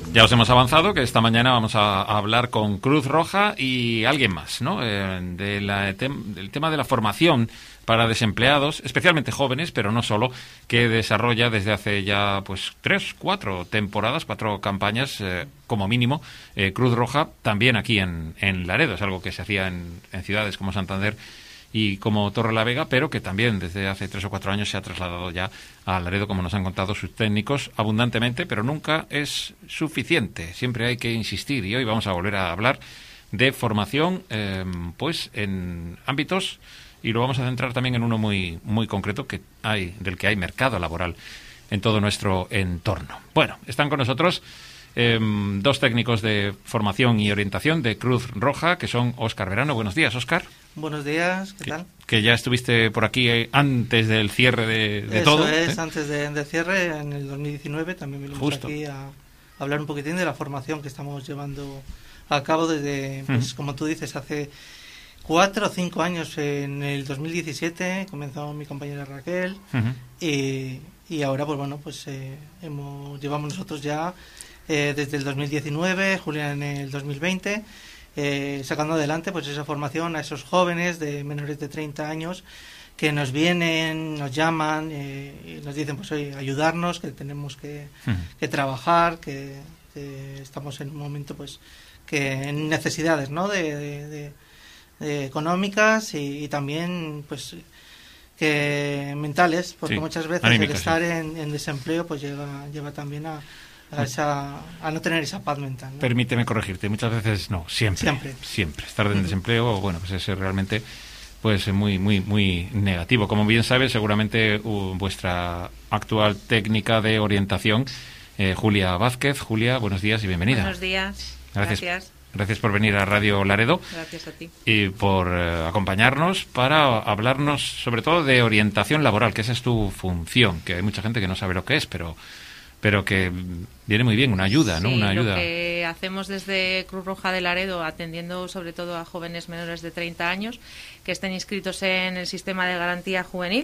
Ya os hemos avanzado que esta mañana vamos a hablar con Cruz Roja y alguien más, ¿no? Del tema de la formación para desempleados, especialmente jóvenes, pero no solo, que desarrolla desde hace ya pues 4 temporadas, 4 campañas como mínimo, Cruz Roja, también aquí en Laredo. Es algo que se hacía en ciudades como Santander y como Torrelavega, pero que también desde hace 3 o 4 años se ha trasladado ya a Laredo, como nos han contado sus técnicos, abundantemente, pero nunca es suficiente. Siempre hay que insistir, y hoy vamos a volver a hablar de formación pues en ámbitos, y lo vamos a centrar también en uno muy, muy concreto del que hay mercado laboral en todo nuestro entorno. Bueno, están con nosotros 2 técnicos de formación y orientación de Cruz Roja, que son Óscar Verano. Buenos días, Óscar. Buenos días, ¿qué tal? Que ya estuviste por aquí antes del cierre de todo. Eso es, antes del cierre, en el 2019, también venimos aquí a hablar un poquitín de la formación que estamos llevando a cabo desde, pues como tú dices, hace 4 o 5 años. En el 2017 comenzó mi compañera Raquel y ahora, pues bueno, pues llevamos nosotros ya desde el 2019, Julia en el 2020, sacando adelante pues esa formación a esos jóvenes de menores de 30 años que nos vienen, nos llaman y nos dicen, pues oye, ayudarnos, que tenemos que trabajar, que estamos en un momento pues que en necesidades, ¿no? de económicas y también pues que mentales, porque muchas veces anímicas, el estar en desempleo pues lleva también a no tener esa paz mental, ¿no? Permíteme corregirte, muchas veces no, siempre. Estar en desempleo, bueno, pues es realmente pues muy, muy, muy negativo. Como bien sabes, seguramente vuestra actual técnica de orientación, Julia Vázquez. Julia, buenos días y bienvenida. Buenos días. Gracias por venir a Radio Laredo. Gracias a ti. Y por acompañarnos para hablarnos sobre todo de orientación laboral, que esa es tu función, que hay mucha gente que no sabe lo que es, pero que viene muy bien, una ayuda, ¿no? Una ayuda. Lo que hacemos desde Cruz Roja de Laredo, atendiendo sobre todo a jóvenes menores de 30 años que estén inscritos en el sistema de garantía juvenil,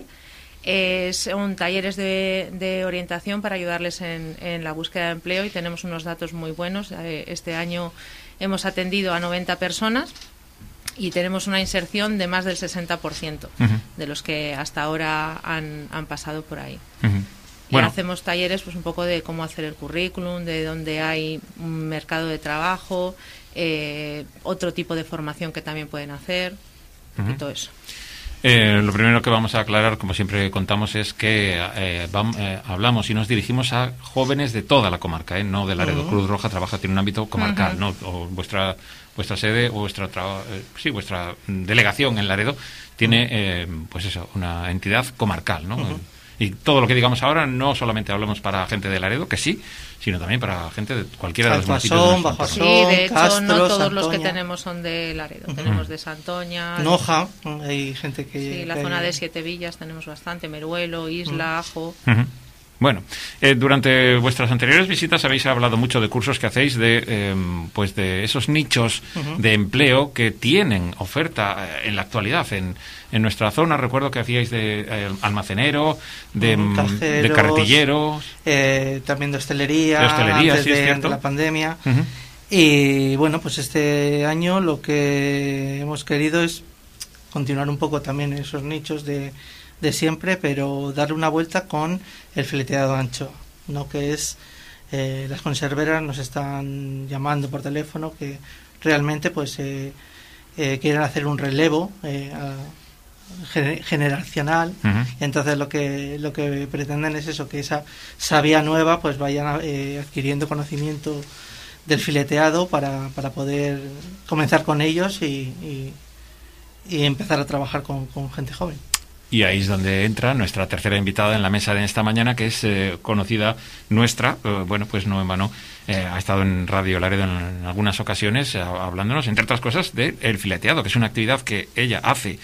son talleres de orientación para ayudarles en la búsqueda de empleo, y tenemos unos datos muy buenos. Este año hemos atendido a 90 personas y tenemos una inserción de más del 60% de los que hasta ahora han pasado por ahí. Y hacemos talleres pues un poco de cómo hacer el currículum, de dónde hay un mercado de trabajo, otro tipo de formación que también pueden hacer, y todo eso. Lo primero que vamos a aclarar, como siempre contamos, es que hablamos y nos dirigimos a jóvenes de toda la comarca, no de Laredo. Cruz Roja tiene un ámbito comarcal, ¿no? O vuestra sede o vuestra delegación en Laredo tiene pues eso, una entidad comarcal, ¿no? Y todo lo que digamos ahora no solamente hablamos para gente de Laredo, que sí, sino también para gente de cualquiera de los municipios. Sí, de hecho, Castro, no todos Santoña. Los que tenemos son de Laredo. Tenemos de Santoña, Noja, hay gente que... Sí, la zona de Siete Villas tenemos bastante, Meruelo, Isla, Ajo... Bueno, durante vuestras anteriores visitas habéis hablado mucho de cursos que hacéis de esos nichos de empleo que tienen oferta en la actualidad en nuestra zona. Recuerdo que hacíais de almacenero, de carretilleros, también de hostelería antes de la pandemia. Y bueno, pues este año lo que hemos querido es continuar un poco también en esos nichos de siempre, pero darle una vuelta con el fileteado ancho, ¿no? Que es las conserveras nos están llamando por teléfono que realmente pues quieren hacer un relevo generacional. Entonces lo que pretenden es eso, que esa savia nueva pues vayan adquiriendo conocimiento del fileteado para poder comenzar con ellos y empezar a trabajar con gente joven. Y ahí es donde entra nuestra tercera invitada en la mesa de esta mañana, que es conocida nuestra, pues no en vano, ha estado en Radio Laredo en algunas ocasiones hablándonos, entre otras cosas, del fileteado, que es una actividad que ella hace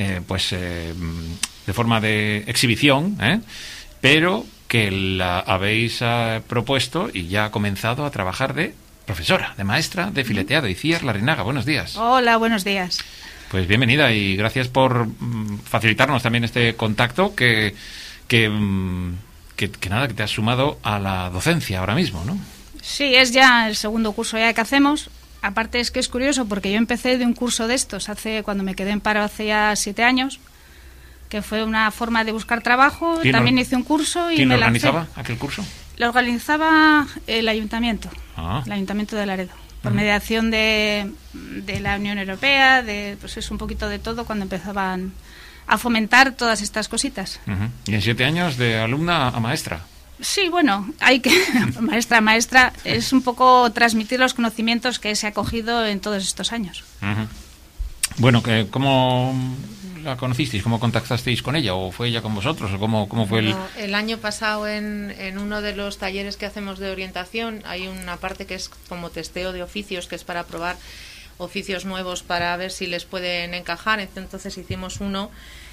de forma de exhibición, pero que la habéis propuesto y ya ha comenzado a trabajar de profesora, de maestra de fileteado. Icíar Larrinaga, buenos días. Hola, buenos días. Pues bienvenida y gracias por facilitarnos también este contacto que te has sumado a la docencia ahora mismo, ¿no? Sí, es ya el segundo curso ya que hacemos. Aparte es que es curioso porque yo empecé de un curso de estos cuando me quedé en paro hace ya 7 años, que fue una forma de buscar trabajo. También hice un curso y me lancé. ¿Quién organizaba aquel curso? Lo organizaba el ayuntamiento, el ayuntamiento de Laredo, por mediación de la Unión Europea, pues es un poquito de todo cuando empezaban a fomentar todas estas cositas. Y en 7 años de alumna a maestra. Sí, bueno, hay que maestra, es un poco transmitir los conocimientos que se ha cogido en todos estos años. Bueno, ¿cómo la conocisteis? ¿Cómo contactasteis con ella? ¿O fue ella con vosotros? ¿O cómo fue el año pasado en uno de los talleres que hacemos de orientación hay una parte que es como testeo de oficios, que es para probar oficios nuevos para ver si les pueden encajar. Entonces hicimos uno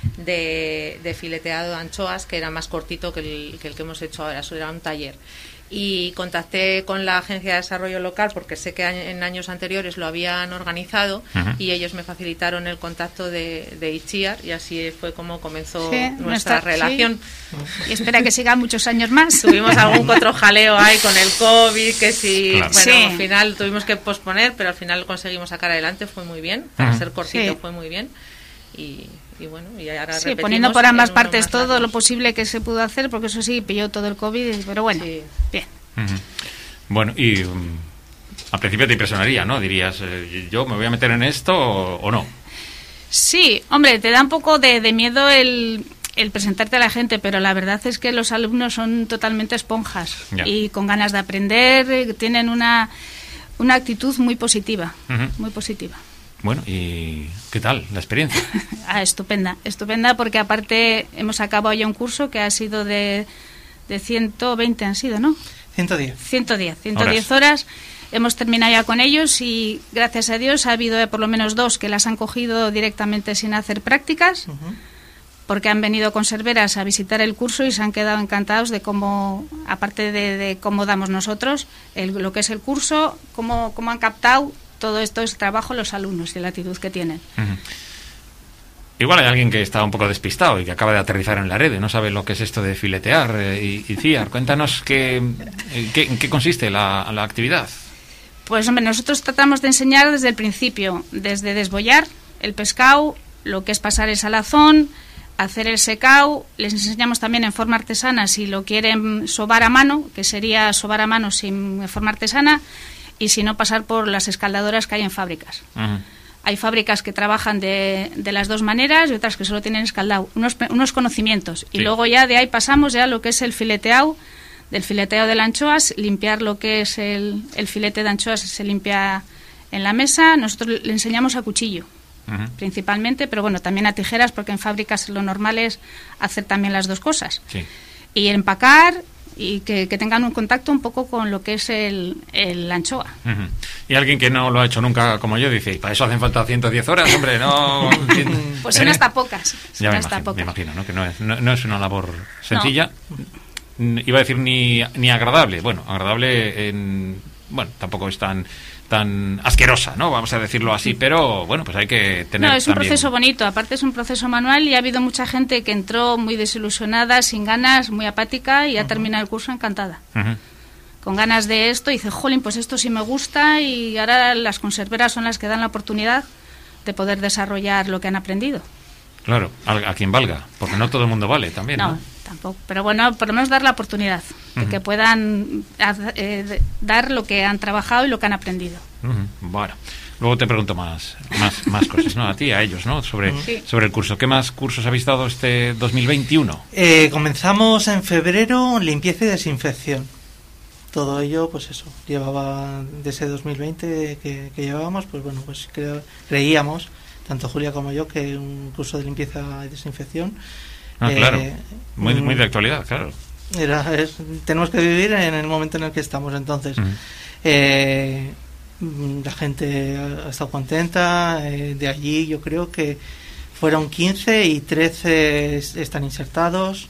de fileteado de anchoas, que era más cortito que el que hemos hecho ahora. Eso era un taller. Y contacté con la Agencia de Desarrollo Local porque sé que en años anteriores lo habían organizado y ellos me facilitaron el contacto de Itziar y así fue como comenzó nuestra relación. Y espera que siga muchos años más. Tuvimos algún otro jaleo ahí con el COVID, que sí, claro. Bueno, al final tuvimos que posponer, pero al final lo conseguimos sacar adelante, fue muy bien, para ser cortito fue muy bien y bueno, y ahora repetimos, poniendo por ambas partes todo lo posible que se pudo hacer, porque eso sí, pilló todo el COVID, pero bueno, bien. Bueno, y al principio te impresionaría, ¿no? Dirías, ¿yo me voy a meter en esto o no? Sí, hombre, te da un poco de miedo el presentarte a la gente, pero la verdad es que los alumnos son totalmente esponjas y con ganas de aprender, tienen una actitud muy positiva, muy positiva. Bueno, ¿y qué tal la experiencia? Estupenda porque aparte hemos acabado ya un curso que ha sido de 120 han sido, ¿no? 110 horas. Hemos terminado ya con ellos y gracias a Dios ha habido por lo menos 2 que las han cogido directamente sin hacer prácticas, porque han venido conserveras a visitar el curso y se han quedado encantados de cómo, aparte de cómo damos nosotros, lo que es el curso, cómo han captado todo esto es trabajo los alumnos y la actitud que tienen. Igual hay alguien que está un poco despistado y que acaba de aterrizar en Laredo y no sabe lo que es esto de filetear y ciar. Cuéntanos en qué consiste la actividad. Pues hombre, nosotros tratamos de enseñar desde el principio, desde desbollar el pescado, lo que es pasar el salazón, hacer el secao. Les enseñamos también en forma artesana si lo quieren sobar a mano, que sería sobar a mano sin forma artesana, y si no, pasar por las escaldadoras que hay en fábricas. Hay fábricas que trabajan de las dos maneras y otras que solo tienen escaldado, unos conocimientos. Y luego ya de ahí pasamos ya a lo que es el fileteado, del fileteo de las anchoas, limpiar lo que es el filete de anchoas se limpia en la mesa. Nosotros le enseñamos a cuchillo, principalmente, pero bueno, también a tijeras, porque en fábricas lo normal es hacer también las dos cosas. Y empacar y que tengan un contacto un poco con lo que es el anchoa. Y alguien que no lo ha hecho nunca como yo dice, para eso hacen falta 110 horas, hombre, no... Pues son hasta pocas. Ya me imagino, ¿no? Que no es una labor sencilla. No. Iba a decir ni agradable. Bueno, agradable bueno, tampoco es tan asquerosa, ¿no? Vamos a decirlo así, pero bueno, pues hay que tener. No, es un proceso bonito, aparte es un proceso manual y ha habido mucha gente que entró muy desilusionada, sin ganas, muy apática y ha terminado el curso encantada. Con ganas de esto y dice, jolín, pues esto sí me gusta y ahora las conserveras son las que dan la oportunidad de poder desarrollar lo que han aprendido. Claro, a quien valga, porque no todo el mundo vale también, ¿no? Tampoco, pero bueno, por lo menos dar la oportunidad de que puedan dar lo que han trabajado y lo que han aprendido. Bueno, luego te pregunto más cosas, ¿no? A ti, a ellos, ¿no? Sobre el curso. ¿Qué más cursos habéis dado este 2021? Comenzamos en febrero limpieza y desinfección. Todo ello, pues eso, llevaba desde 2020 que llevábamos, pues bueno, pues creíamos, tanto Julia como yo, que un curso de limpieza y desinfección. Claro, muy de actualidad, claro. Tenemos que vivir en el momento en el que estamos, entonces. La gente ha estado contenta. De allí yo creo que fueron 15 y 13 están insertados.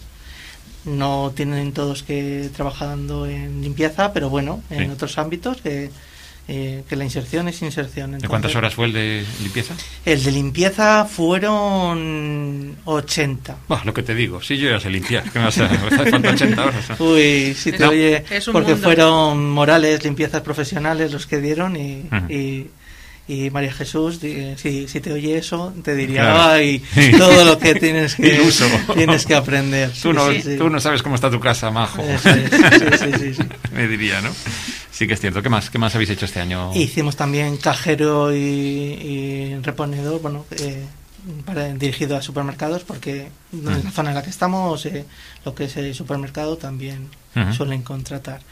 No tienen todos que trabajando en limpieza, pero bueno, en otros ámbitos que que la inserción es inserción. Entonces, ¿de cuántas horas fue el de limpieza? El de limpieza fueron 80. Lo que te digo, sí, yo ya sé limpiar, que me hace falta 80 horas, ¿no? Uy, si te oye, porque mundo. Fueron Morales, limpiezas profesionales los que dieron y María Jesús, si te oye eso, te diría, claro. ay, todo lo que tienes que aprender. Tú no sabes cómo está tu casa, majo. Sí. Me diría, ¿no? Sí que es cierto. ¿Qué más habéis hecho este año? Hicimos también cajero y reponedor, dirigido a supermercados, porque en la zona en la que estamos, lo que es el supermercado también suelen contratar.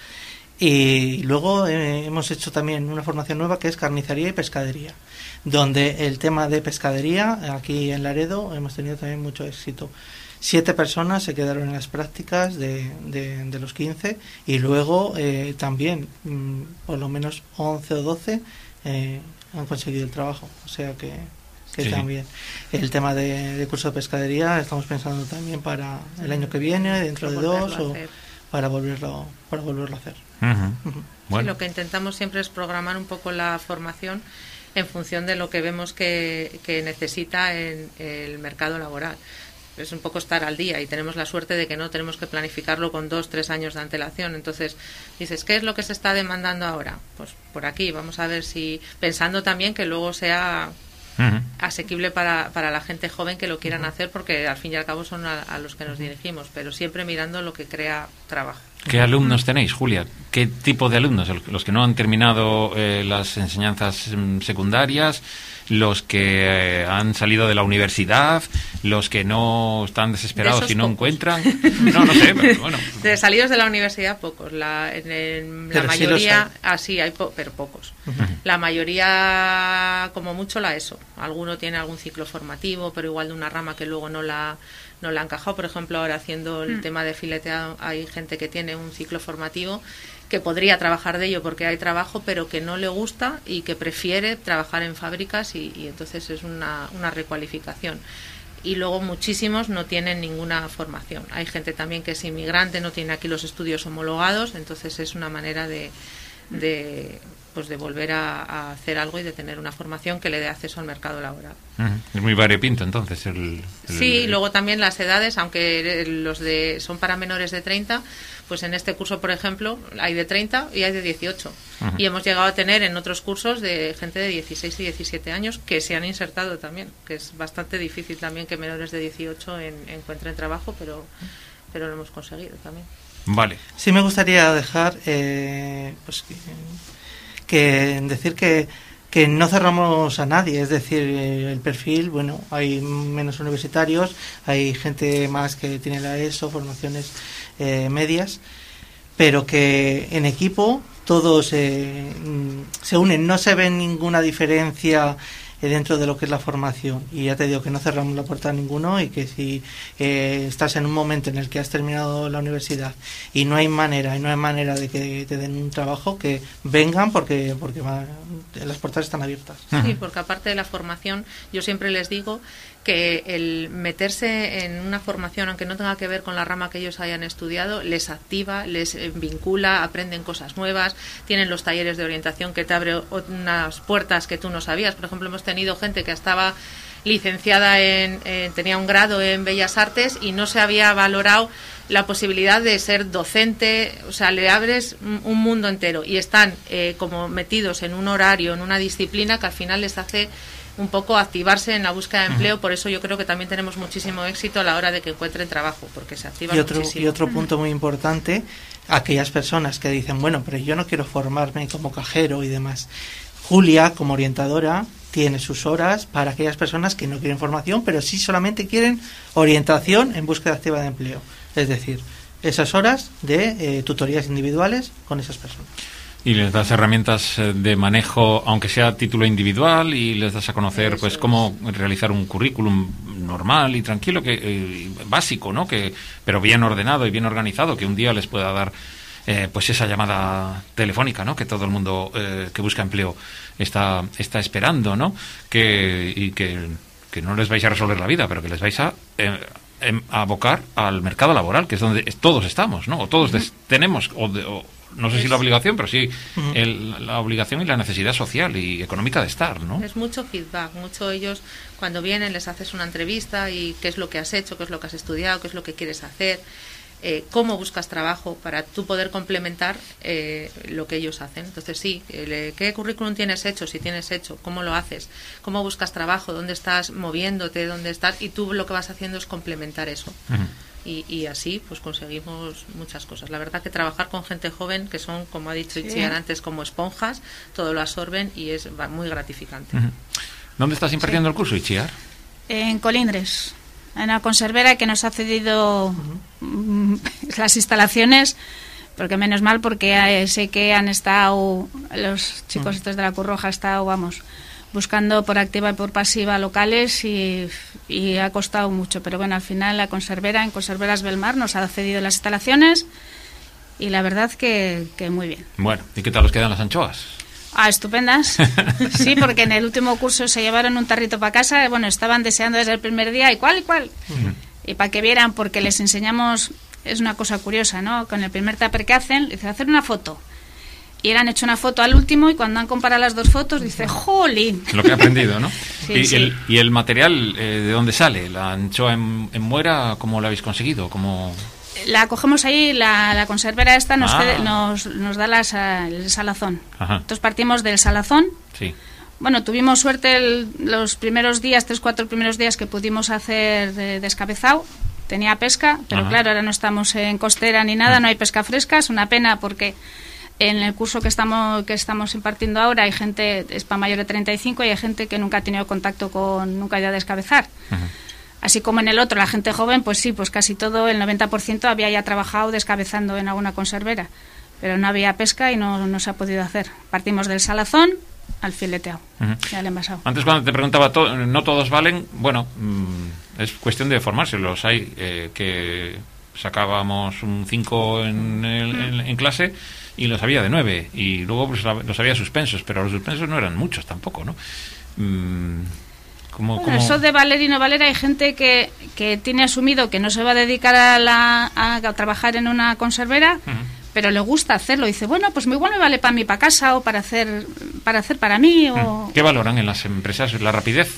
Y luego hemos hecho también una formación nueva que es carnicería y pescadería, donde el tema de pescadería, aquí en Laredo, hemos tenido también mucho éxito. 7 personas se quedaron en las prácticas de los 15 y luego también por lo menos 11 o 12 han conseguido el trabajo, o sea que sí. También el tema de curso de pescadería estamos pensando también para el año que viene, dentro de 2 o para volverlo a hacer. Bueno. Sí, lo que intentamos siempre es programar un poco la formación en función de lo que vemos que necesita en el mercado laboral. Es un poco estar al día y tenemos la suerte de que no tenemos que planificarlo con 2-3 años de antelación. Entonces dices, ¿qué es lo que se está demandando ahora? Pues por aquí, vamos a ver si, pensando también que luego sea asequible para la gente joven que lo quieran hacer, porque al fin y al cabo son a los que nos dirigimos, pero siempre mirando lo que crea trabajo. ¿Qué alumnos tenéis, Julia? ¿Qué tipo de alumnos? ¿Los que no han terminado las enseñanzas secundarias? ¿Los que han salido de la universidad? ¿Los que no están desesperados y no encuentran? No sé, pero bueno. De salidos de la universidad, pocos. La mayoría, sí hay, pero pocos. La mayoría, como mucho, la ESO. Alguno tiene algún ciclo formativo, pero igual de una rama que luego no la ha encajado. Por ejemplo, ahora haciendo el tema de fileteado, hay gente que tiene un ciclo formativo que podría trabajar de ello porque hay trabajo, pero que no le gusta y que prefiere trabajar en fábricas y entonces es una recualificación. Y luego muchísimos no tienen ninguna formación. Hay gente también que es inmigrante, no tiene aquí los estudios homologados, entonces es una manera de volver a hacer algo y de tener una formación que le dé acceso al mercado laboral. Es muy variopinto entonces Sí, luego también las edades, aunque son para menores de 30, pues en este curso, por ejemplo, hay de 30 y hay de 18. Y hemos llegado a tener en otros cursos de gente de 16 y 17 años que se han insertado también, que es bastante difícil también que menores de 18 encuentren trabajo, pero lo hemos conseguido también. Vale. Sí, me gustaría dejar decir que no cerramos a nadie, es decir, el perfil, bueno, hay menos universitarios, hay gente más que tiene la ESO, formaciones medias, pero que en equipo todos se unen, no se ve ninguna diferencia dentro de lo que es la formación, y ya te digo que no cerramos la puerta a ninguno, y que si estás en un momento en el que has terminado la universidad y no hay manera de que te den un trabajo, que vengan porque las puertas están abiertas. Sí, porque aparte de la formación, yo siempre les digo que el meterse en una formación, aunque no tenga que ver con la rama que ellos hayan estudiado, les activa, les vincula, aprenden cosas nuevas, tienen los talleres de orientación que te abren unas puertas que tú no sabías. Por ejemplo, hemos tenido gente que estaba licenciada tenía un grado en Bellas Artes y no se había valorado la posibilidad de ser docente, o sea, le abres un mundo entero y están como metidos en un horario, en una disciplina que al final les hace un poco activarse en la búsqueda de empleo. Por eso yo creo que también tenemos muchísimo éxito a la hora de que encuentren trabajo, porque se activan muchísimo. Y otro punto muy importante, aquellas personas que dicen, bueno, pero yo no quiero formarme como cajero y demás. Julia, como orientadora, tiene sus horas para aquellas personas que no quieren formación, pero sí solamente quieren orientación en búsqueda activa de empleo. Es decir, esas horas de tutorías individuales con esas personas. Y les das herramientas de manejo, aunque sea a título individual, y les das a conocer cómo realizar un currículum normal y tranquilo, básico, ¿no? Pero bien ordenado y bien organizado, que un día les pueda dar esa llamada telefónica, ¿no? Que todo el mundo que busca empleo está esperando, ¿no? Que no les vais a resolver la vida, pero que les vais a abocar al mercado laboral, que es donde todos estamos, ¿no? O todos tenemos no sé si la obligación, pero sí la obligación y la necesidad social y económica de estar, ¿no? Es mucho feedback, mucho ellos cuando vienen les haces una entrevista y qué es lo que has hecho, qué es lo que has estudiado, qué es lo que quieres hacer, cómo buscas trabajo para tú poder complementar lo que ellos hacen. Entonces sí, ¿qué currículum tienes hecho? Si tienes hecho, ¿cómo lo haces? ¿Cómo buscas trabajo? ¿Dónde estás moviéndote? ¿Dónde estás? Y tú lo que vas haciendo es complementar eso. Y así pues conseguimos muchas cosas. La verdad que trabajar con gente joven, que son, como ha dicho Itziar antes, como esponjas, todo lo absorben y es muy gratificante. ¿Dónde estás impartiendo el curso, Itziar? En Colindres, en la conservera que nos ha cedido las instalaciones, porque menos mal, porque sé que han estado los chicos estos de la Cruz Roja, han estado, buscando por activa y por pasiva locales y ha costado mucho, pero bueno, al final la conservera, en Conserveras Belmar, nos ha cedido las instalaciones y la verdad que muy bien. Bueno, ¿y qué tal os quedan las anchoas? Estupendas. Sí, porque en el último curso se llevaron un tarrito para casa, estaban deseando desde el primer día, ¿y cuál? Y para que vieran, porque les enseñamos, es una cosa curiosa, ¿no? Con el primer tupper que hacen, dice, hacer una foto. Y le han hecho una foto al último y cuando han comparado las dos fotos dice, ¡jolín! Lo que he aprendido, ¿no? Sí, ¿Y el material de dónde sale? ¿La anchoa en muera? ¿Cómo la habéis conseguido? ¿Cómo...? La cogemos ahí, la conservera esta nos da el salazón. Ajá. Entonces partimos del salazón. Sí. Bueno, tuvimos suerte los primeros días, 3-4 primeros días que pudimos hacer descabezado. Tenía pesca, pero claro, ahora no estamos en costera ni nada, no hay pesca fresca. Es una pena porque en el curso que estamos impartiendo ahora hay gente, es para mayor de 35 y hay gente que nunca ha tenido contacto nunca ha ido a descabezar. Ajá. Así como en el otro, la gente joven, pues sí, pues casi todo, el 90% había ya trabajado descabezando en alguna conservera, pero no había pesca y no se ha podido hacer. Partimos del salazón al fileteado, ya le envasado. Antes cuando te preguntaba, no todos valen, es cuestión de formarse. Los hay que sacábamos un 5 en clase y los había de 9, y luego pues los había suspensos, pero los suspensos no eran muchos tampoco, ¿no? Eso de valer y no valer, hay gente que tiene asumido que no se va a dedicar a trabajar en una conservera, pero le gusta hacerlo. Dice, bueno, pues igual me vale para mí, para casa, o para hacer para mí. ¿Qué valoran en las empresas? ¿La rapidez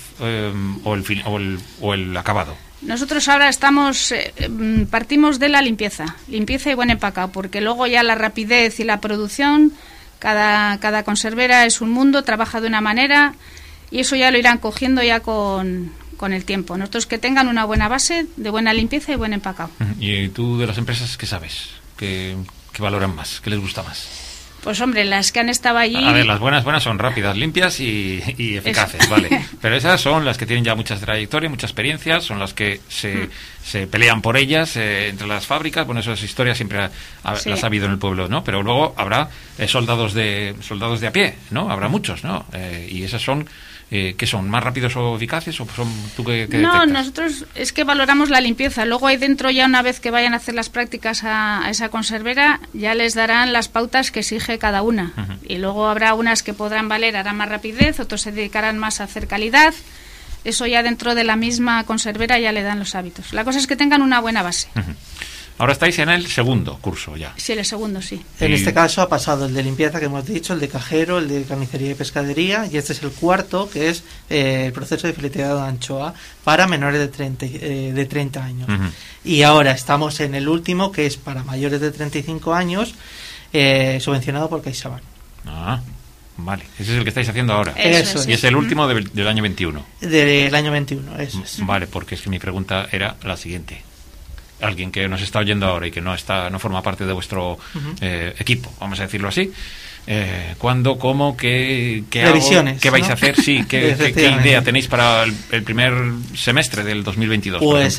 o el acabado? Nosotros ahora partimos de la limpieza y buen empacado, porque luego ya la rapidez y la producción, cada conservera es un mundo, trabaja de una manera. Y eso ya lo irán cogiendo ya con el tiempo. Nosotros que tengan una buena base de buena limpieza y buen empacado. ¿Y tú de las empresas qué sabes? ¿Qué valoran más? ¿Qué les gusta más? Pues hombre, las que han estado allí... A ver, las buenas son rápidas, limpias y eficaces, vale. Pero esas son las que tienen ya mucha trayectoria, mucha experiencia, son las que se pelean por ellas entre las fábricas. Bueno, esas historias siempre las ha habido en el pueblo, ¿no? Pero luego habrá soldados de a pie, ¿no? Habrá muchos, ¿no? Y esas son... ¿qué son? ¿Más rápidos o eficaces? ¿O son tú qué No, detectas? Nosotros es que valoramos la limpieza. Luego ahí dentro, ya una vez que vayan a hacer las prácticas a esa conservera, ya les darán las pautas que exige cada una. Y luego habrá unas que podrán valer, harán más rapidez, otros se dedicarán más a hacer calidad. Eso ya dentro de la misma conservera ya le dan los hábitos. La cosa es que tengan una buena base. Ahora estáis en el segundo curso ya. Sí, el segundo, sí. En este caso ha pasado el de limpieza que hemos dicho, el de cajero, el de carnicería y pescadería, y este es el cuarto, que es el proceso de fileteado de anchoa para menores de 30 años. Y ahora estamos en el último, que es para mayores de 35 años, subvencionado por CaixaBank. Vale, ese es el que estáis haciendo ahora. Eso es. Y es el último del año 21. Del año 21, eso es. Vale, porque es que mi pregunta era la siguiente. Alguien que nos está oyendo ahora y que no forma parte de vuestro equipo, vamos a decirlo así, ¿cuándo, cómo, qué revisiones, qué vais a hacer? Sí, ¿qué idea tenéis para el primer semestre del 2022? Pues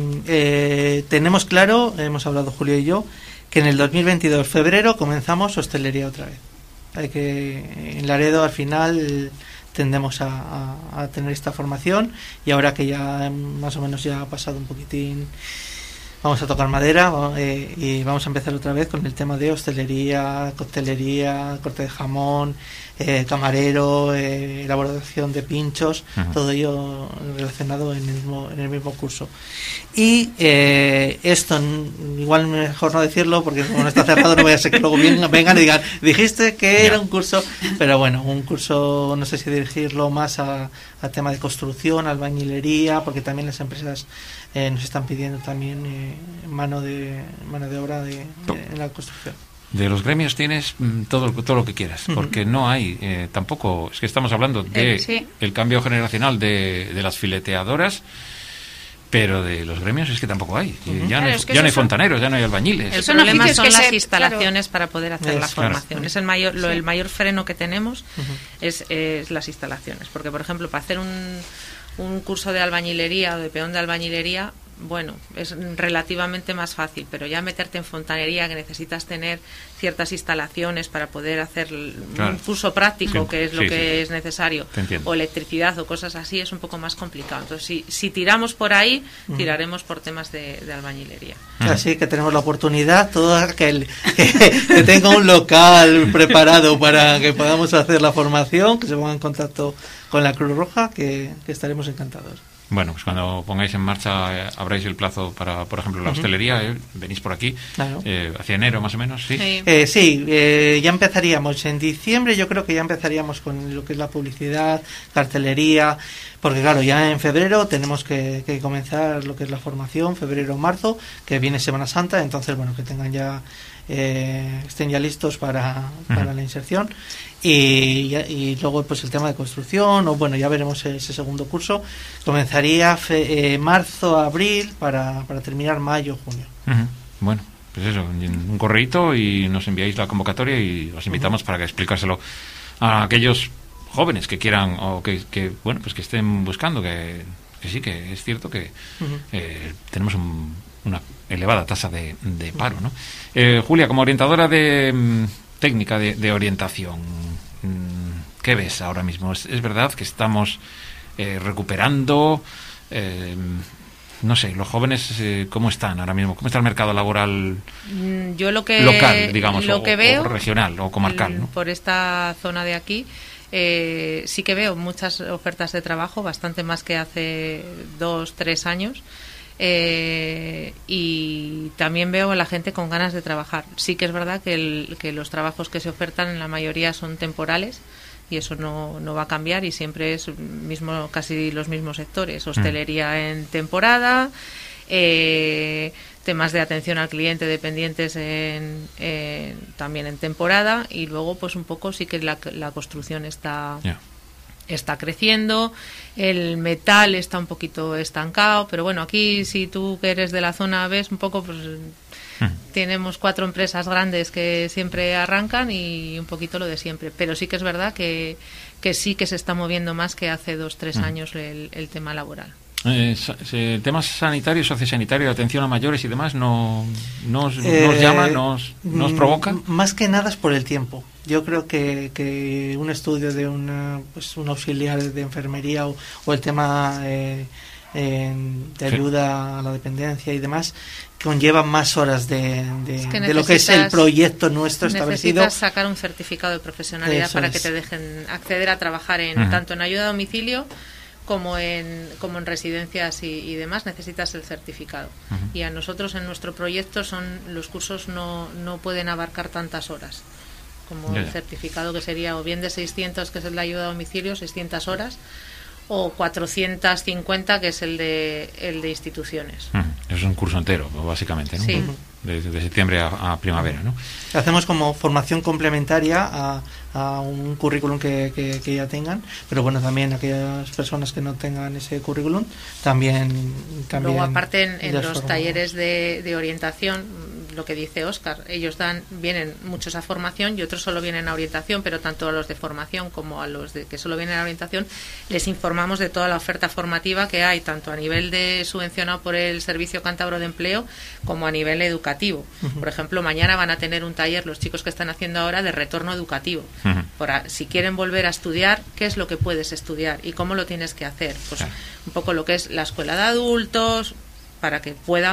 tenemos claro, hemos hablado Julio y yo, que en el 2022, febrero, comenzamos hostelería otra vez. Hay que en Laredo al final tendemos a tener esta formación, y ahora que ya más o menos ya ha pasado un poquitín vamos a tocar madera y vamos a empezar otra vez con el tema de hostelería, coctelería, corte de jamón, camarero, elaboración de pinchos, todo ello relacionado en el mismo curso. Y esto, igual mejor no decirlo, porque como no está cerrado no voy a ser que luego vengan y digan, dijiste que era un curso, pero bueno, un curso, no sé si dirigirlo más a tema de construcción, albañilería, porque también las empresas nos están pidiendo también mano de obra en la construcción. De los gremios tienes todo lo que quieras, porque no hay tampoco, es que estamos hablando de el cambio generacional de las fileteadoras, pero de los gremios es que tampoco hay. Ya no hay fontaneros, ya no hay albañiles. El problema son las instalaciones para poder hacer la formación. Es el mayor freno que tenemos es las instalaciones, porque por ejemplo para hacer un curso de albañilería o de peón de albañilería, bueno, es relativamente más fácil, pero ya meterte en fontanería, que necesitas tener ciertas instalaciones para poder hacer un curso práctico, que es lo que es necesario, o electricidad o cosas así, es un poco más complicado. Entonces, si tiramos por ahí, tiraremos por temas de albañilería. Así que tenemos la oportunidad, todo aquel que tenga un local preparado para que podamos hacer la formación, que se ponga en contacto con la Cruz Roja, que estaremos encantados. Bueno, pues cuando pongáis en marcha abráis el plazo para, por ejemplo, la hostelería, venís por aquí, claro. Hacia enero más o menos, ¿sí? Ya empezaríamos en diciembre, yo creo que ya empezaríamos con lo que es la publicidad, cartelería, porque claro, ya en febrero tenemos que comenzar lo que es la formación, febrero, marzo, que viene Semana Santa, entonces bueno, que tengan ya estén ya listos para la inserción y luego pues el tema de construcción, o bueno, ya veremos ese segundo curso, comenzaría marzo, abril para terminar mayo, junio. Bueno, pues eso, un correíto y nos enviáis la convocatoria y os invitamos para que explicárselo a aquellos jóvenes que quieran o que bueno, pues que estén buscando, que sí, que es cierto que tenemos una elevada tasa de paro, ¿no? Julia, como orientadora de técnica de orientación, ¿qué ves ahora mismo? ¿Es verdad que estamos recuperando? No sé, los jóvenes, ¿cómo están ahora mismo? ¿Cómo está el mercado laboral local, digamos, o regional o comarcal, ¿no? Por esta zona de aquí, sí que veo muchas ofertas de trabajo, bastante más que hace 2-3 años. Y también veo a la gente con ganas de trabajar. Sí que es verdad que los trabajos que se ofertan en la mayoría son temporales y eso no va a cambiar, y siempre es casi los mismos sectores: hostelería en temporada, temas de atención al cliente dependientes también en temporada, y luego pues un poco sí que la construcción está creciendo, el metal está un poquito estancado, pero bueno, aquí si tú que eres de la zona ves un poco, pues tenemos 4 empresas grandes que siempre arrancan y un poquito lo de siempre, pero sí que es verdad que sí que se está moviendo más que hace 2-3 años el tema laboral. Temas sanitarios, sociosanitarios, atención a mayores y demás, nos llaman, nos provocan. Más que nada es por el tiempo. Yo creo que un estudio de un auxiliar de enfermería o el tema de ayuda a la dependencia y demás conlleva más horas de lo que es el proyecto nuestro establecido. Necesitas sacar un certificado de profesionalidad para que te dejen acceder a trabajar tanto en ayuda a domicilio como en residencias y demás. Necesitas el certificado. Y a nosotros en nuestro proyecto los cursos no pueden abarcar tantas horas como el certificado, que sería o bien de 600, que es el de ayuda a domicilio, 600 horas, o 450, que es el de instituciones. Es un curso entero, básicamente, ¿no? Sí. De septiembre a primavera, ¿no? Hacemos como formación complementaria a un currículum que ya tengan, pero bueno, también aquellas personas que no tengan ese currículum también luego aparte en los talleres de orientación, lo que dice Óscar, ellos vienen muchos a formación y otros solo vienen a orientación, pero tanto a los de formación como a los que solo vienen a orientación les informamos de toda la oferta formativa que hay, tanto a nivel de subvencionado por el Servicio Cántabro de Empleo como a nivel educativo. Por ejemplo, mañana van a tener un taller los chicos que están haciendo ahora de retorno educativo. Si quieren volver a estudiar, ¿qué es lo que puedes estudiar y cómo lo tienes que hacer? Pues un poco lo que es la escuela de adultos, para que puedan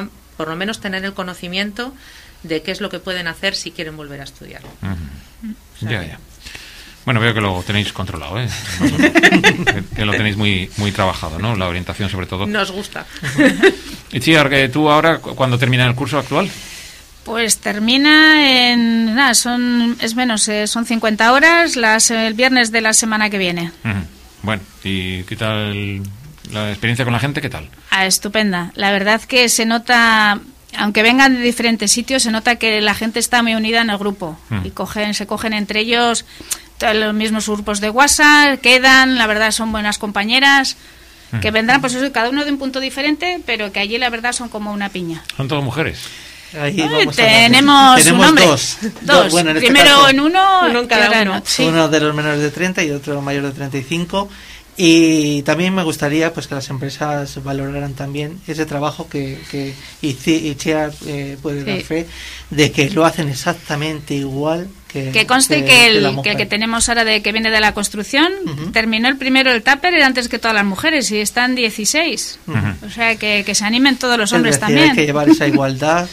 por lo menos tener el conocimiento de qué es lo que pueden hacer si quieren volver a estudiar. O sea, ya. Bueno, veo que lo tenéis controlado, ¿eh? Que lo tenéis muy trabajado, ¿no? La orientación, sobre todo. Nos gusta. Y Chiar, que tú ahora, ¿cuándo termina el curso actual? Pues termina en... son 50 horas el viernes de la semana que viene. Bueno, ¿y qué tal la experiencia con la gente? ¿Qué tal? Estupenda. La verdad que se nota... Aunque vengan de diferentes sitios, se nota que la gente está muy unida en el grupo y se cogen entre ellos los mismos grupos de WhatsApp, quedan, la verdad son buenas compañeras, que vendrán pues eso, cada uno de un punto diferente, pero que allí la verdad son como una piña. ¿Son todas mujeres? Tenemos un hombre. Dos. Bueno, en primero caso, en uno en cada uno. Sí. Uno de los menores de 30 y otro mayor de 35. Y también me gustaría pues que las empresas valoraran también ese trabajo que Chiar puede dar fe de que lo hacen exactamente igual que conste que el que tenemos ahora que viene de la construcción terminó el primero el tupper era antes que todas las mujeres y están 16 o sea que se animen todos los hombres también. Hay que llevar esa igualdad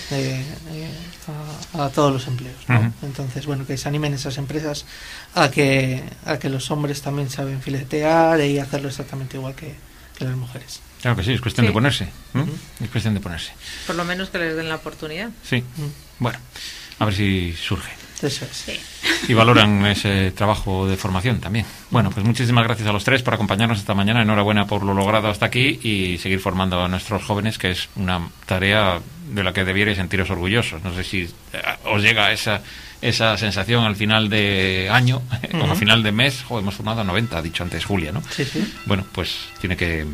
a todos los empleos, ¿no? Entonces, bueno, que se animen esas empresas a que los hombres también saben filetear y hacerlo exactamente igual que las mujeres. Claro que sí, es cuestión de ponerse. Es cuestión de ponerse. Por lo menos que les den la oportunidad. Sí. Bueno, a ver si surge. Eso es. Sí. Y valoran ese trabajo de formación también. Bueno, pues muchísimas gracias a los tres por acompañarnos esta mañana. Enhorabuena por lo logrado hasta aquí y seguir formando a nuestros jóvenes, que es una tarea de la que debierais sentiros orgullosos. No sé si os llega esa sensación al final de año o al final de mes. Hemos formado a 90, ha dicho antes Julia, ¿no? Sí. Bueno, pues tiene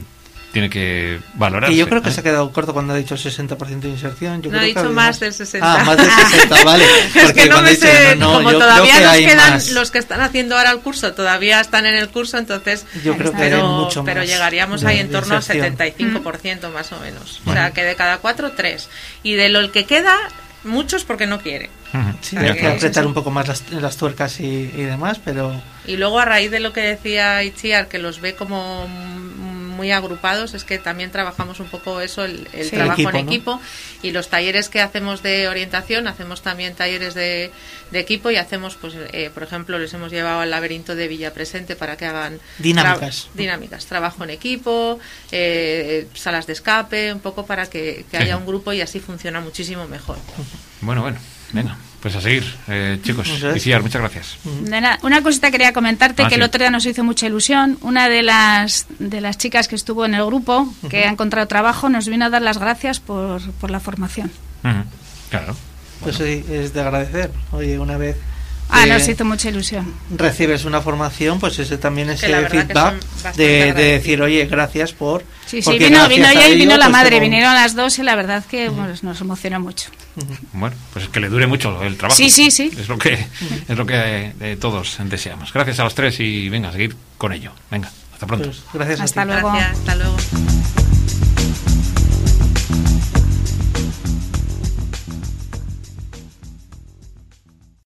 que valorarse. Y yo creo que se ha quedado corto cuando ha dicho 60% de inserción. Yo no, creo ha dicho que más del 60. Más del 60, vale. Es que no me sé, como todavía nos quedan más. Los que están haciendo ahora el curso, todavía están en el curso, entonces yo creo que hay mucho más. Pero llegaríamos ahí en torno al 75% más o menos. O sea, que de cada 4, 3. Y de lo que queda, muchos porque no quiere. Sí, hay que apretar un poco más las tuercas y demás, pero... Y luego, a raíz de lo que decía Itziar, que los ve como muy agrupados, es que también trabajamos un poco eso, el trabajo en equipo, y los talleres que hacemos de orientación, hacemos también talleres de equipo y hacemos, pues por ejemplo, les hemos llevado al laberinto de Villa Presente para que hagan dinámicas, trabajo en equipo, salas de escape, un poco para que haya un grupo y así funciona muchísimo mejor. Bueno, venga. Pues a seguir, chicos. Itziar, muchas gracias. Una cosita quería comentarte que el otro día nos hizo mucha ilusión. Una de las chicas que estuvo en el grupo, que ha encontrado trabajo, nos vino a dar las gracias por la formación. Claro. Pues sí, es de agradecer. Oye, una vez... nos hizo mucha ilusión. Recibes una formación, pues ese también ese feedback de decir, oye, gracias por... Sí, vino ella y vino la madre, vinieron las dos y la verdad que nos emocionó mucho. Bueno, pues que le dure mucho el trabajo. Sí. Es lo que todos deseamos. Gracias a los tres y venga, a seguir con ello. Venga, hasta pronto. Pues, gracias hasta a ti. Luego. Gracias, hasta luego.